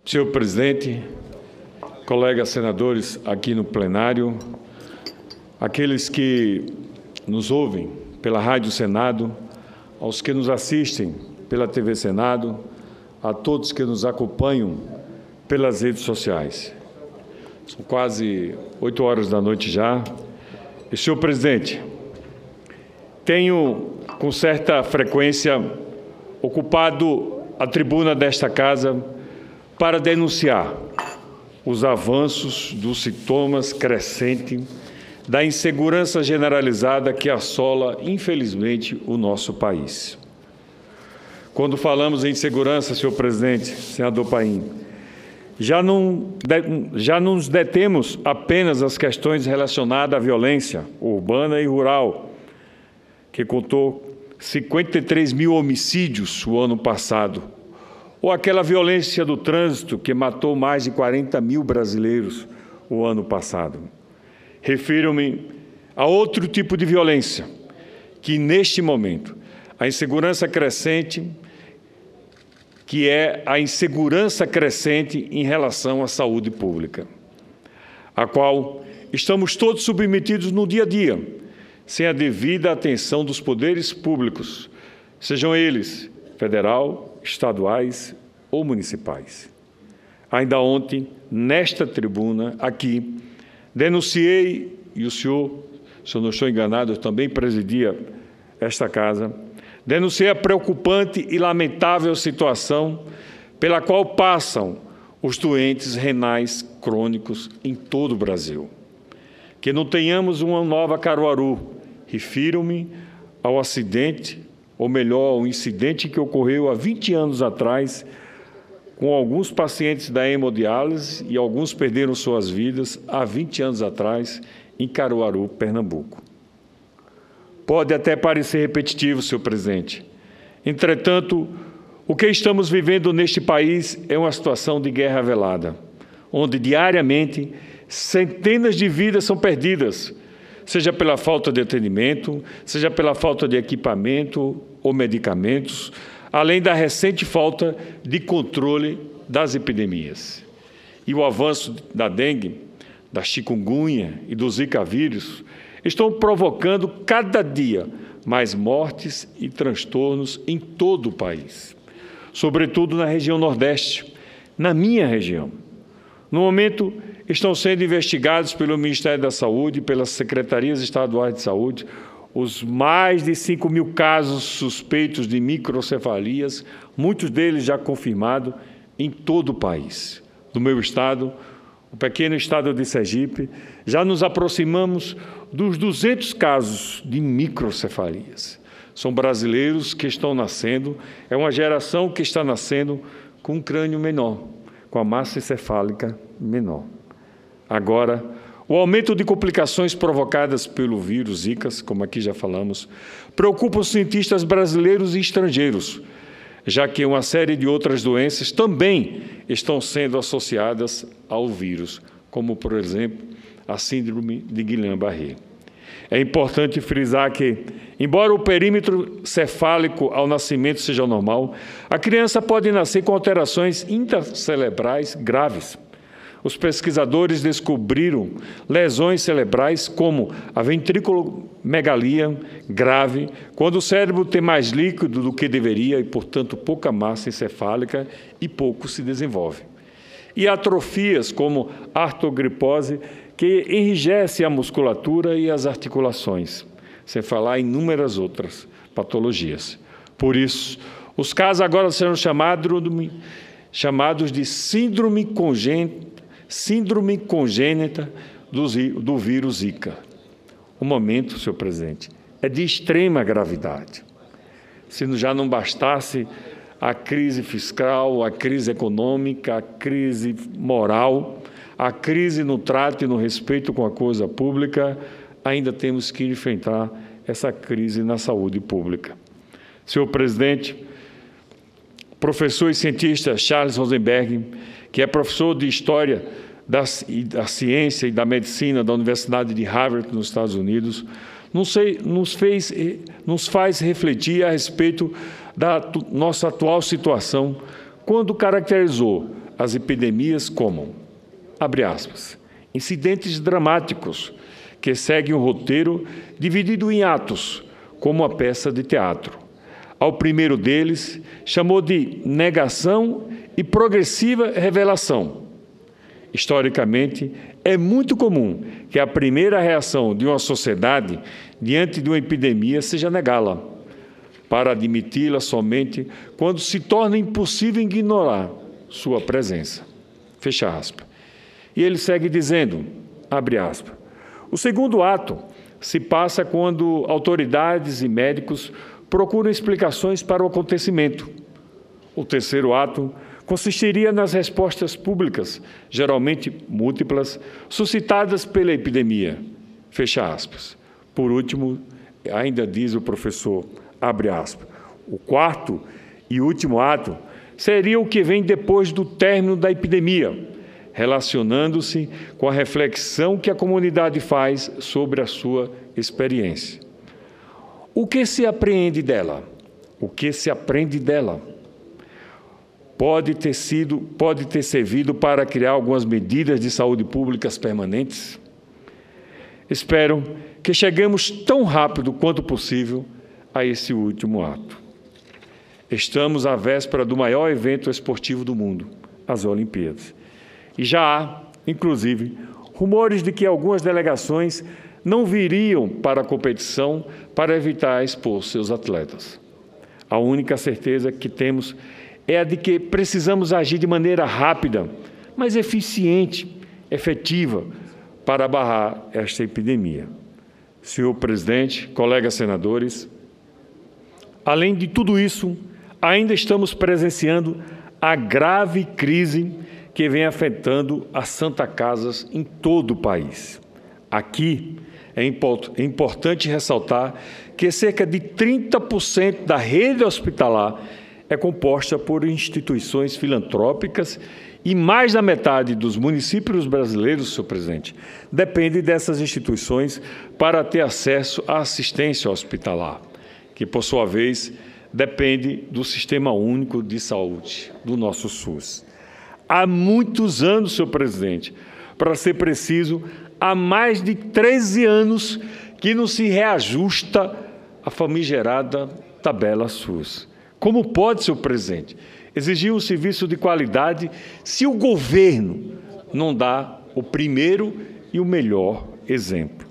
Senhor presidente, colegas senadores aqui no plenário, aqueles que nos ouvem pela Rádio Senado, aos que nos assistem pela TV Senado, a todos que nos acompanham pelas redes sociais. São quase 8 horas da noite já. E, senhor presidente, tenho com certa frequência ocupado a tribuna desta casa para denunciar os avanços dos sintomas crescentes da insegurança generalizada que assola, infelizmente, o nosso país. Quando falamos em segurança, senhor presidente, senador Paim, já não nos detemos apenas às questões relacionadas à violência urbana e rural, que contou 53 mil homicídios o ano passado, ou aquela violência do trânsito que matou mais de 40 mil brasileiros o ano passado. Refiro-me a outro tipo de violência, que neste momento, a insegurança crescente, que é a insegurança crescente em relação à saúde pública, a qual estamos todos submetidos no dia a dia, sem a devida atenção dos poderes públicos, sejam eles federal, estaduais ou municipais. Ainda ontem, nesta tribuna, aqui, denunciei, e o senhor, se eu não estou enganado, eu também presidia esta casa, denunciei a preocupante e lamentável situação pela qual passam os doentes renais crônicos em todo o Brasil. Que não tenhamos uma nova Caruaru. Refiro-me ao acidente, ou melhor, ao incidente que ocorreu há 20 anos atrás, com alguns pacientes da hemodiálise e alguns perderam suas vidas há 20 anos atrás, em Caruaru, Pernambuco. Pode até parecer repetitivo, senhor presidente. Entretanto, o que estamos vivendo neste país é uma situação de guerra velada, onde diariamente centenas de vidas são perdidas, seja pela falta de atendimento, seja pela falta de equipamento ou medicamentos, além da recente falta de controle das epidemias. E o avanço da dengue, da chikungunya e do zika vírus estão provocando cada dia mais mortes e transtornos em todo o país, sobretudo na região Nordeste, na minha região. No momento, estão sendo investigados pelo Ministério da Saúde e pelas Secretarias Estaduais de Saúde os mais de 5 mil casos suspeitos de microcefalias, muitos deles já confirmados em todo o país. No meu estado, o pequeno estado de Sergipe, já nos aproximamos dos 200 casos de microcefalias. São brasileiros que estão nascendo, é uma geração que está nascendo com um crânio menor, com a massa encefálica menor. Agora, o aumento de complicações provocadas pelo vírus Zika, como aqui já falamos, preocupa os cientistas brasileiros e estrangeiros, já que uma série de outras doenças também estão sendo associadas ao vírus, como, por exemplo, a síndrome de Guillain-Barré. É importante frisar que, embora o perímetro cefálico ao nascimento seja normal, a criança pode nascer com alterações intracerebrais graves. Os pesquisadores descobriram lesões cerebrais como a ventriculomegalia grave, quando o cérebro tem mais líquido do que deveria e, portanto, pouca massa encefálica e pouco se desenvolve. E atrofias como a artrogripose, que enrijece a musculatura e as articulações, sem falar em inúmeras outras patologias. Por isso, os casos agora serão chamados de síndrome congênita do vírus Zika. O momento, senhor presidente, é de extrema gravidade. Se já não bastasse a crise fiscal, a crise econômica, a crise moral, a crise no trato e no respeito com a coisa pública, ainda temos que enfrentar essa crise na saúde pública. Senhor presidente, professor e cientista Charles Rosenberg, que é professor de História da Ciência e da Medicina da Universidade de Harvard, nos Estados Unidos, nos faz refletir a respeito da nossa atual situação, quando caracterizou as epidemias como, abre aspas, incidentes dramáticos que seguem um roteiro dividido em atos, como uma peça de teatro. Ao primeiro deles, chamou de negação e progressiva revelação. Historicamente, é muito comum que a primeira reação de uma sociedade diante de uma epidemia seja negá-la, para admiti-la somente quando se torna impossível ignorar sua presença. Fecha aspas. E ele segue dizendo, abre aspas, o segundo ato se passa quando autoridades e médicos procuram explicações para o acontecimento. O terceiro ato consistiria nas respostas públicas, geralmente múltiplas, suscitadas pela epidemia. Fecha aspas. Por último, ainda diz o professor, abre aspas, o quarto e último ato seria o que vem depois do término da epidemia, relacionando-se com a reflexão que a comunidade faz sobre a sua experiência. O que se apreende dela? O que se aprende dela? Pode ter servido para criar algumas medidas de saúde públicas permanentes? Espero que cheguemos tão rápido quanto possível a esse último ato. Estamos à véspera do maior evento esportivo do mundo, as Olimpíadas. E já há, inclusive, rumores de que algumas delegações não viriam para a competição para evitar expor seus atletas. A única certeza que temos é a de que precisamos agir de maneira rápida, mas eficiente, efetiva, para barrar esta epidemia. Senhor presidente, colegas senadores, além de tudo isso, ainda estamos presenciando a grave crise que vem afetando as Santas Casas em todo o país. Aqui, é importante ressaltar que cerca de 30% da rede hospitalar é composta por instituições filantrópicas e mais da metade dos municípios brasileiros, senhor presidente, depende dessas instituições para ter acesso à assistência hospitalar, que, por sua vez, depende do Sistema Único de Saúde, do nosso SUS. Há muitos anos, senhor presidente, para ser preciso, há mais de 13 anos que não se reajusta a famigerada tabela SUS. Como pode, senhor presidente, exigir um serviço de qualidade se o governo não dá o primeiro e o melhor exemplo?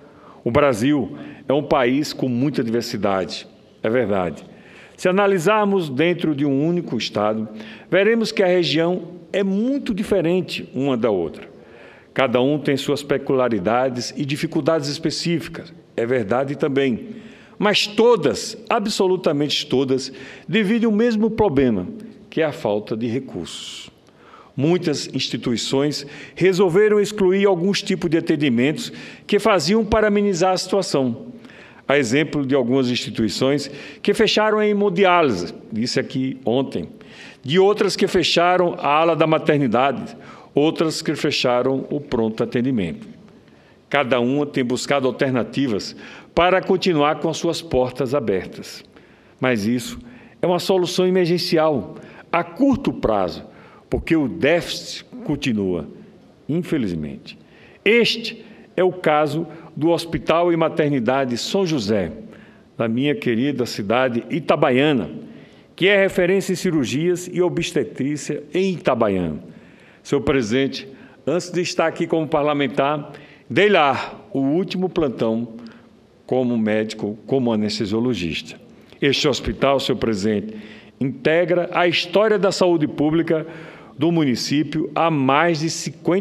O Brasil é um país com muita diversidade, é verdade. Se analisarmos dentro de um único estado, veremos que a região é muito diferente uma da outra. Cada um tem suas peculiaridades e dificuldades específicas, é verdade também. Mas todas, absolutamente todas, dividem o mesmo problema, que é a falta de recursos. Muitas instituições resolveram excluir alguns tipos de atendimentos que faziam para amenizar a situação. A exemplo de algumas instituições que fecharam a hemodiálise, disse aqui ontem, de outras que fecharam a ala da maternidade, outras que fecharam o pronto atendimento. Cada uma tem buscado alternativas para continuar com as suas portas abertas. Mas isso é uma solução emergencial, a curto prazo, porque o déficit continua, infelizmente. Este é o caso do Hospital e Maternidade São José, da minha querida cidade Itabaiana, que é referência em cirurgias e obstetrícia em Itabaiana. Senhor presidente, antes de estar aqui como parlamentar, dei lá o último plantão como médico, como anestesiologista. Este hospital, senhor presidente, integra a história da saúde pública do município há mais de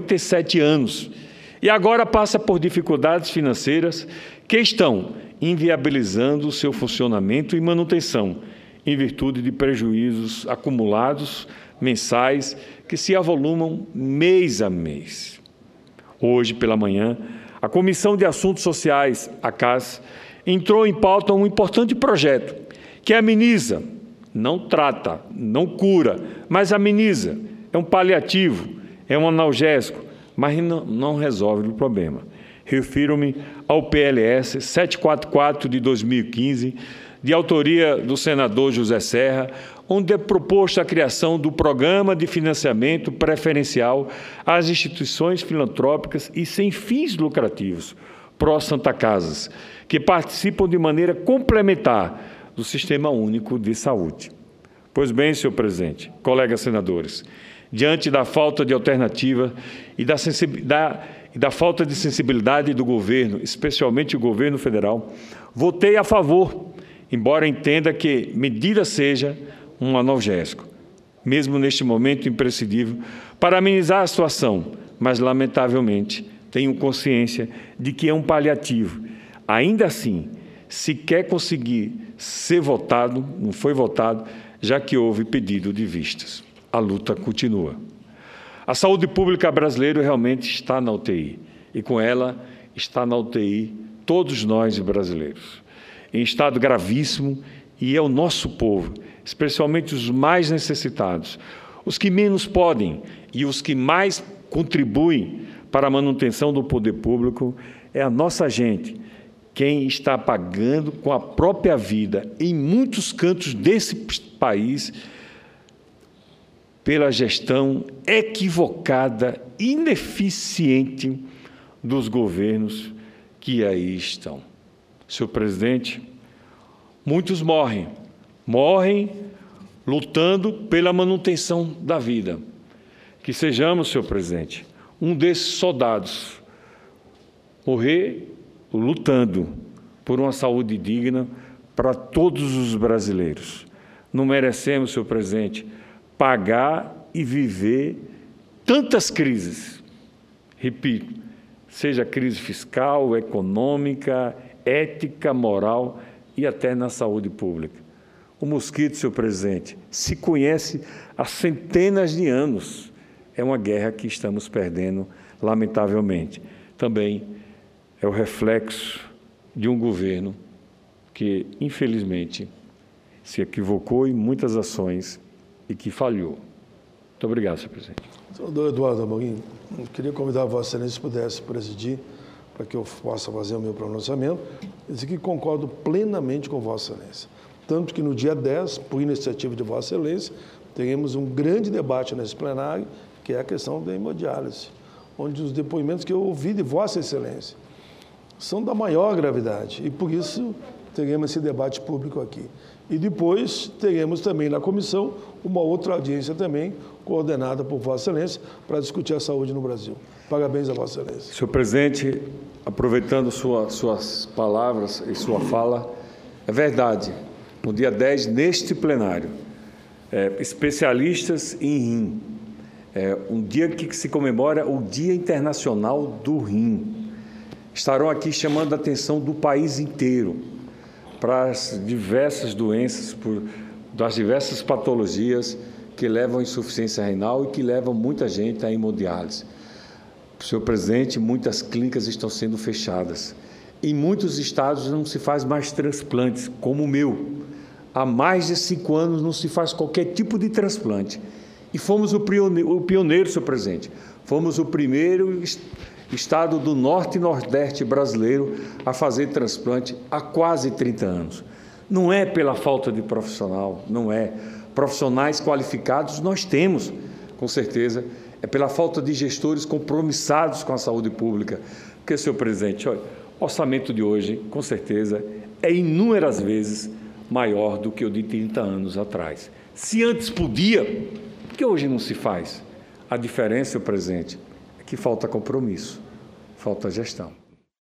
57 anos e agora passa por dificuldades financeiras que estão inviabilizando o seu funcionamento e manutenção, em virtude de prejuízos acumulados mensais que se avolumam mês a mês. Hoje, pela manhã, a Comissão de Assuntos Sociais, a CAS, entrou em pauta um importante projeto que ameniza, não trata, não cura, mas ameniza. É um paliativo, é um analgésico, mas não resolve o problema. Refiro-me ao PLS 744 de 2015, de autoria do senador José Serra, onde é proposta a criação do Programa de Financiamento Preferencial às instituições filantrópicas e sem fins lucrativos, pró-Santa Casas, que participam de maneira complementar do Sistema Único de Saúde. Pois bem, senhor presidente, colegas senadores, diante da falta de alternativa e da falta de sensibilidade do governo, especialmente o governo federal, votei a favor, embora entenda que medida seja um analgésico, mesmo neste momento imprescindível, para amenizar a situação, mas, lamentavelmente, tenho consciência de que é um paliativo. Ainda assim, se quer conseguir ser votado, não foi votado, já que houve pedido de vistas. A luta continua. A saúde pública brasileira realmente está na UTI, e com ela está na UTI todos nós brasileiros, em estado gravíssimo, e é o nosso povo, especialmente os mais necessitados, os que menos podem e os que mais contribuem para a manutenção do poder público, é a nossa gente, quem está pagando com a própria vida, em muitos cantos desse país, pela gestão equivocada, ineficiente dos governos que aí estão. Senhor presidente, muitos morrem lutando pela manutenção da vida. Que sejamos, senhor presidente, um desses soldados, morrer lutando por uma saúde digna para todos os brasileiros. Não merecemos, senhor presidente, pagar e viver tantas crises. Repito, seja crise fiscal, econômica, ética, moral e até na saúde pública. O mosquito, senhor presidente, se conhece há centenas de anos. É uma guerra que estamos perdendo, lamentavelmente. Também é o reflexo de um governo que, infelizmente, se equivocou em muitas ações e que falhou. Muito obrigado, senhor presidente. Senador Eduardo Amorim, eu queria convidar a Vossa Excelência, se pudesse presidir, para que eu possa fazer o meu pronunciamento. Eu disse que concordo plenamente com Vossa Excelência. Tanto que no dia 10, por iniciativa de Vossa Excelência, teremos um grande debate nesse plenário, que é a questão da hemodiálise, onde os depoimentos que eu ouvi de Vossa Excelência são da maior gravidade, e por isso teremos esse debate público aqui. E depois teremos também na comissão uma outra audiência também, coordenada por Vossa Excelência, para discutir a saúde no Brasil. Parabéns a Vossa Excelência. Senhor presidente, aproveitando suas palavras e sua fala, é verdade, no dia 10, neste plenário, especialistas em rim, um dia que se comemora o Dia Internacional do Rim, estarão aqui chamando a atenção do país inteiro para as diversas doenças, das diversas patologias que levam à insuficiência renal e que levam muita gente à hemodiálise. Senhor presidente, muitas clínicas estão sendo fechadas. Em muitos estados não se faz mais transplantes, como o meu. Há mais de 5 anos não se faz qualquer tipo de transplante. E fomos o pioneiro, senhor presidente. Fomos o primeiro estado do norte e nordeste brasileiro a fazer transplante há quase 30 anos. Não é pela falta de profissional, não é. Profissionais qualificados nós temos, com certeza. É pela falta de gestores compromissados com a saúde pública. Porque, senhor presidente, olha, o orçamento de hoje, com certeza, é inúmeras vezes maior do que o de 30 anos atrás. Se antes podia, por que hoje não se faz? A diferença, senhor presidente, é que falta compromisso, falta gestão.